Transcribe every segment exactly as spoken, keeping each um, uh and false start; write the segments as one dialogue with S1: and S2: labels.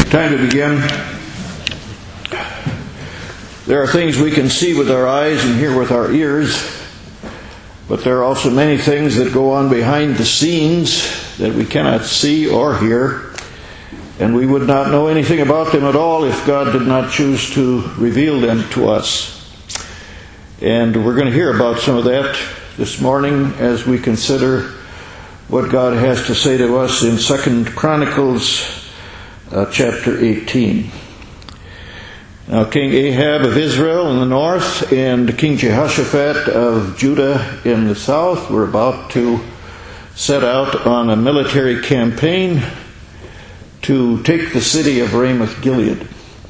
S1: Time to begin. There are things we can see with our eyes and hear with our ears, but there are also many things that go on behind the scenes that we cannot see or hear, and we would not know anything about them at all if God did not choose to reveal them to us. And we're going to hear about some of that this morning as we consider what God has to say to us in Second Chronicles uh, chapter eighteen. Now, King Ahab of Israel in the north and King Jehoshaphat of Judah in the south were about to set out on a military campaign to take the city of Ramoth-Gilead.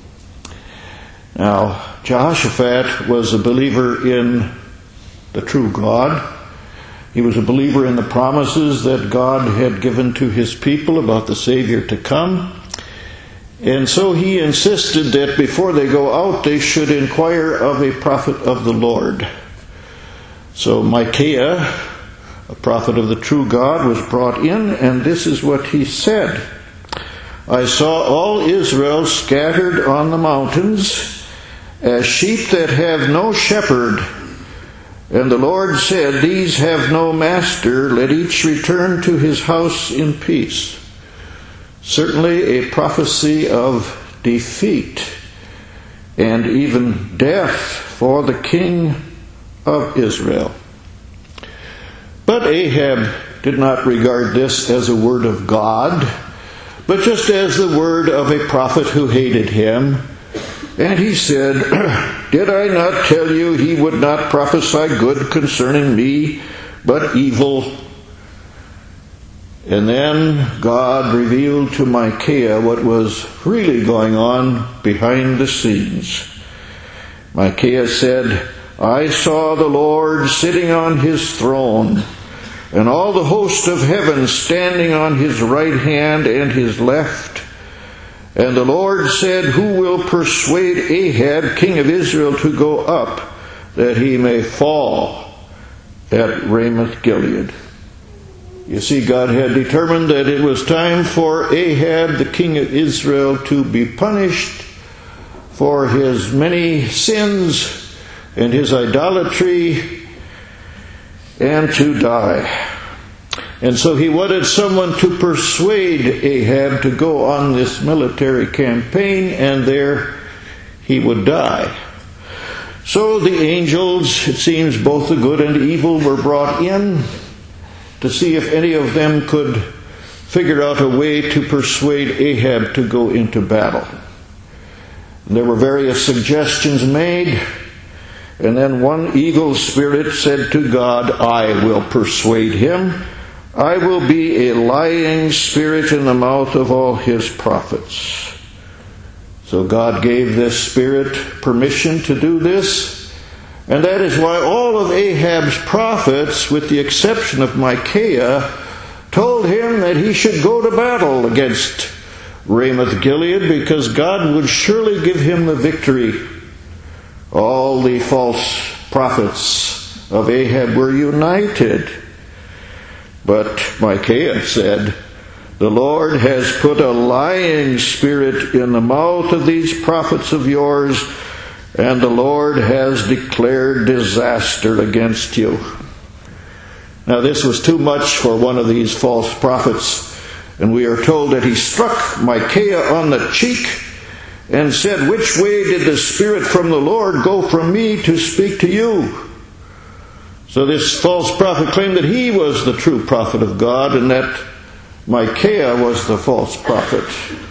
S1: Now, Jehoshaphat was a believer in the true God. He was a believer in the promises that God had given to his people about the Savior to come. And so he insisted that before they go out, they should inquire of a prophet of the Lord. So Micaiah, a prophet of the true God, was brought in, and this is what he said. I saw all Israel scattered on the mountains, as sheep that have no shepherd. And the Lord said, These have no master, let each return to his house in peace. Certainly a prophecy of defeat and even death for the king of Israel. But Ahab did not regard this as a word of God, but just as the word of a prophet who hated him. And he said, Did I not tell you he would not prophesy good concerning me, but evil? And then God revealed to Micaiah what was really going on behind the scenes. Micaiah said, I saw the Lord sitting on his throne, and all the host of heaven standing on his right hand and his left. And the Lord said, Who will persuade Ahab, king of Israel, to go up, that he may fall at Ramoth-Gilead? You see, God had determined that it was time for Ahab, the king of Israel, to be punished for his many sins and his idolatry and to die. And so he wanted someone to persuade Ahab to go on this military campaign, and there he would die. So the angels, it seems both the good and the evil, were brought in to see if any of them could figure out a way to persuade Ahab to go into battle. And there were various suggestions made, and then one evil spirit said to God, I will persuade him. I will be a lying spirit in the mouth of all his prophets. So God gave this spirit permission to do this. And that is why all of Ahab's prophets, with the exception of Micaiah, told him that he should go to battle against Ramoth-Gilead, because God would surely give him the victory. All the false prophets of Ahab were united. But Micaiah said, The Lord has put a lying spirit in the mouth of these prophets of yours, and the Lord has declared disaster against you. Now this was too much for one of these false prophets, and we are told that he struck Micaiah on the cheek and said, Which way did the Spirit from the Lord go from me to speak to you? So this false prophet claimed that he was the true prophet of God and that Micaiah was the false prophet.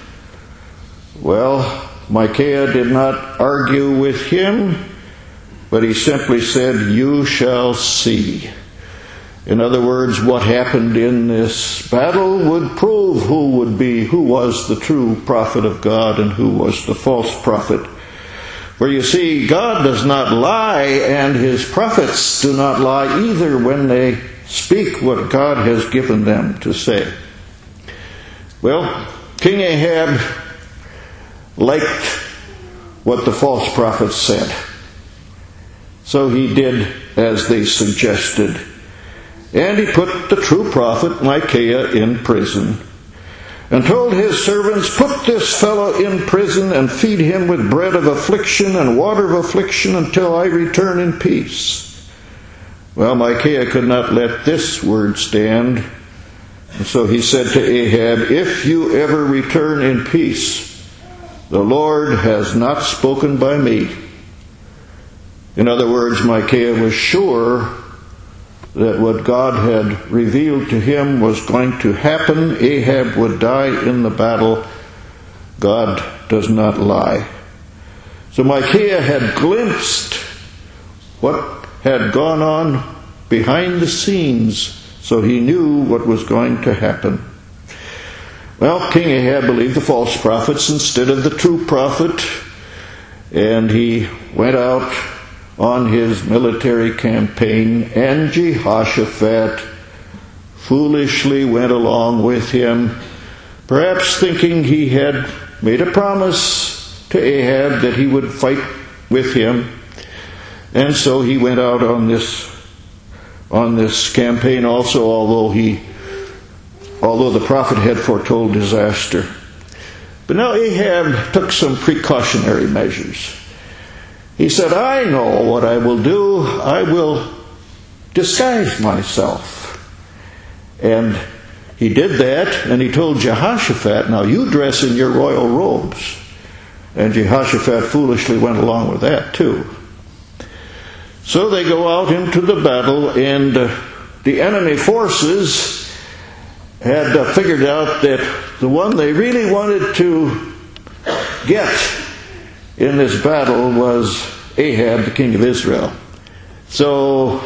S1: Well, Micaiah did not argue with him, but he simply said, You shall see. In other words, what happened in this battle would prove who would be, who was the true prophet of God and who was the false prophet. For you see, God does not lie, and his prophets do not lie either when they speak what God has given them to say. Well, King Ahab liked what the false prophets said. So he did as they suggested. And he put the true prophet Micaiah in prison. and told his servants, "Put this fellow in prison and feed him with bread of affliction and water of affliction until I return in peace." Well, Micaiah could not let this word stand. And so he said to Ahab, "If you ever return in peace, the Lord has not spoken by me." In other words, Micaiah was sure that what God had revealed to him was going to happen. Ahab would die in the battle. God does not lie. So Micaiah had glimpsed what had gone on behind the scenes, so he knew what was going to happen. Well, King Ahab believed the false prophets instead of the true prophet, and he went out on his military campaign, and Jehoshaphat foolishly went along with him, perhaps thinking he had made a promise to Ahab that he would fight with him. And so he went out on this on this campaign also, although he although the prophet had foretold disaster. But now Ahab took some precautionary measures. He said, "I know what I will do. I will disguise myself." And he did that, and he told Jehoshaphat, "Now you dress in your royal robes." And Jehoshaphat foolishly went along with that too. So they go out into the battle, and uh, the enemy forces had uh, figured out that the one they really wanted to get in this battle was Ahab, the king of Israel. So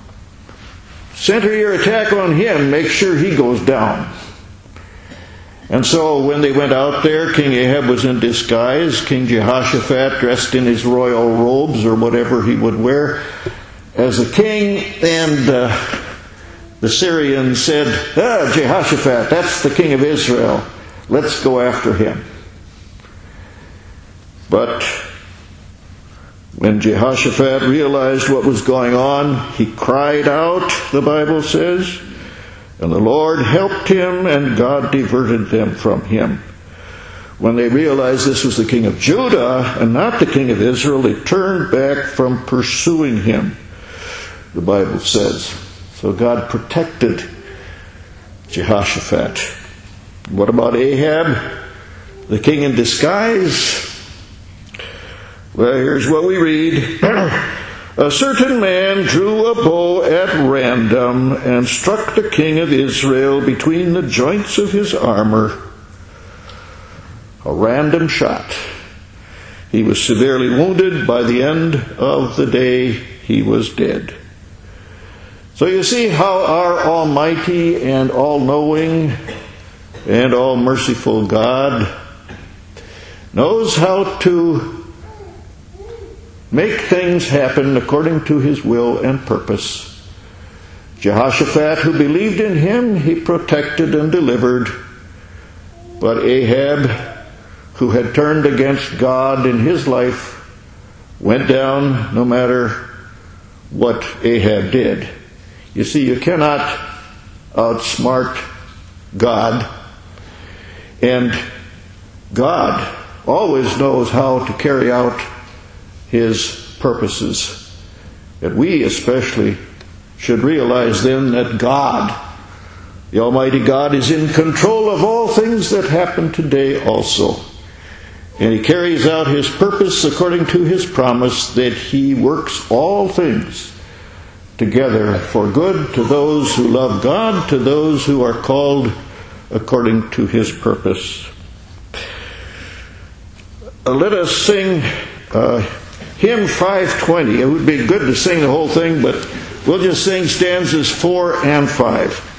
S1: center your attack on him, make sure he goes down. And so when they went out there, King Ahab was in disguise. King Jehoshaphat dressed in his royal robes or whatever he would wear as a king. And uh, the Syrians said, "Ah, Jehoshaphat, that's the king of Israel. Let's go after him." But when Jehoshaphat realized what was going on, he cried out, the Bible says, and the Lord helped him, and God diverted them from him. When they realized this was the king of Judah and not the king of Israel, they turned back from pursuing him, the Bible says. So God protected Jehoshaphat. What about Ahab, the king in disguise? Well, here's what we read. "A certain man drew a bow at random and struck the king of Israel between the joints of his armor." A random shot. He was severely wounded. By the end of the day, he was dead. So you see how our almighty and all-knowing and all-merciful God knows how to make things happen according to his will and purpose. Jehoshaphat, who believed in him, he protected and delivered. But Ahab, who had turned against God in his life, went down no matter what Ahab did. You see, you cannot outsmart God. And God always knows how to carry out his purposes. And we especially should realize then that God, the Almighty God, is in control of all things that happen today also. And he carries out his purpose according to his promise that he works all things together for good to those who love God, to those who are called according to his purpose. Uh, let us sing uh, hymn five twenty. It would be good to sing the whole thing, but we'll just sing stanzas four and five.